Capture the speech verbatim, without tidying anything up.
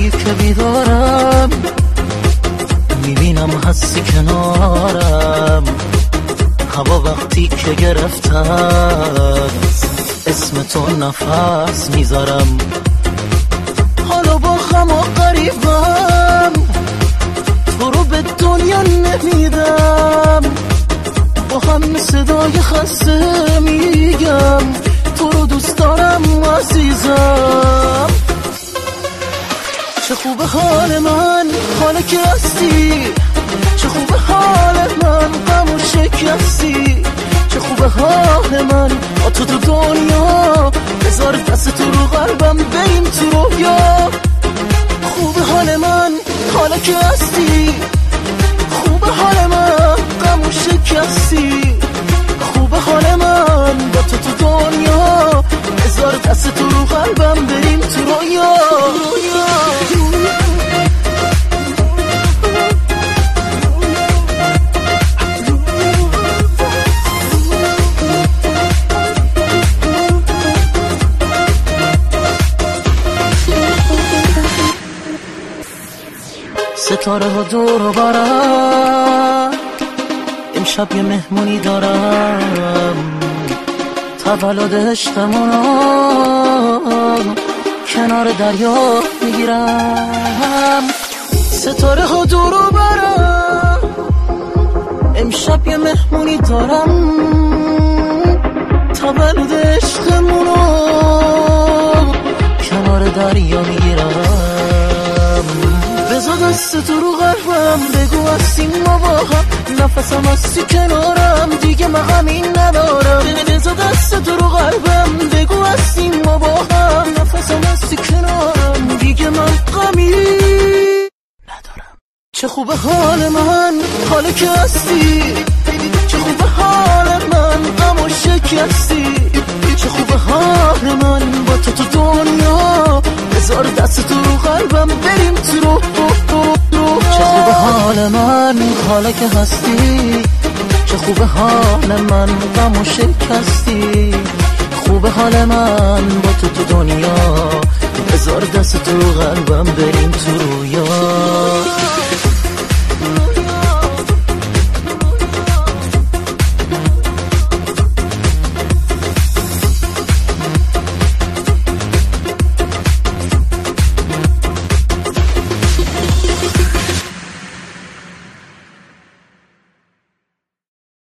شبی که بیدارم میبینم هستی کنارم، هوا وقتی که گرفتن اسم تو نفس میذارم. حالا با غم و غریبم تو رو به دنیا نمیدم، با هم صدای خسته میگم تو رو دوست دارم عزیزم. چه خوب حال من حالا که هستی، چه خوب حال من غم و شکستی، چه خوب حال من با تو تو دنیا، بذار دست تو رو قلبم بریم تو رویا. خوب حال من حالا که هستی، خوب حال من غم و شکستی، خوب حال من با تو تو دنیا، بذار دست تو رو قلبم بریم تو رویا. ستاره ها دور و برم، امشب یه مهمونی دارم، تولد عشقمونو کنار دریا میگیرم. ستاره ها دور و برم، امشب یه مهمونی دارم، تولد عشقمونو کنار دریا میگیرم. بذار دست تو رو قلبم بگو هستیم ما با هم، نفسم هستی کنارم دیگه من غمی ندارم. بذار دست تو رو قلبم بگو هستیم ما با هم، نفسم هستی کنارم دیگه من غمی ندارم. چه خوب حال من حالا که هستی، چه خوب حال من غم و شکستی، چه خوب حال من با تو تو دنیا، بذار دست تو رو قلبم بریم تو رو رو رو. چه خوب حال من حالا که هستی، چه خوب حال من غم و شکستی، خوب حال من با تو تو دنیا، بذار دست تو رو قلبم بریم تو رویا.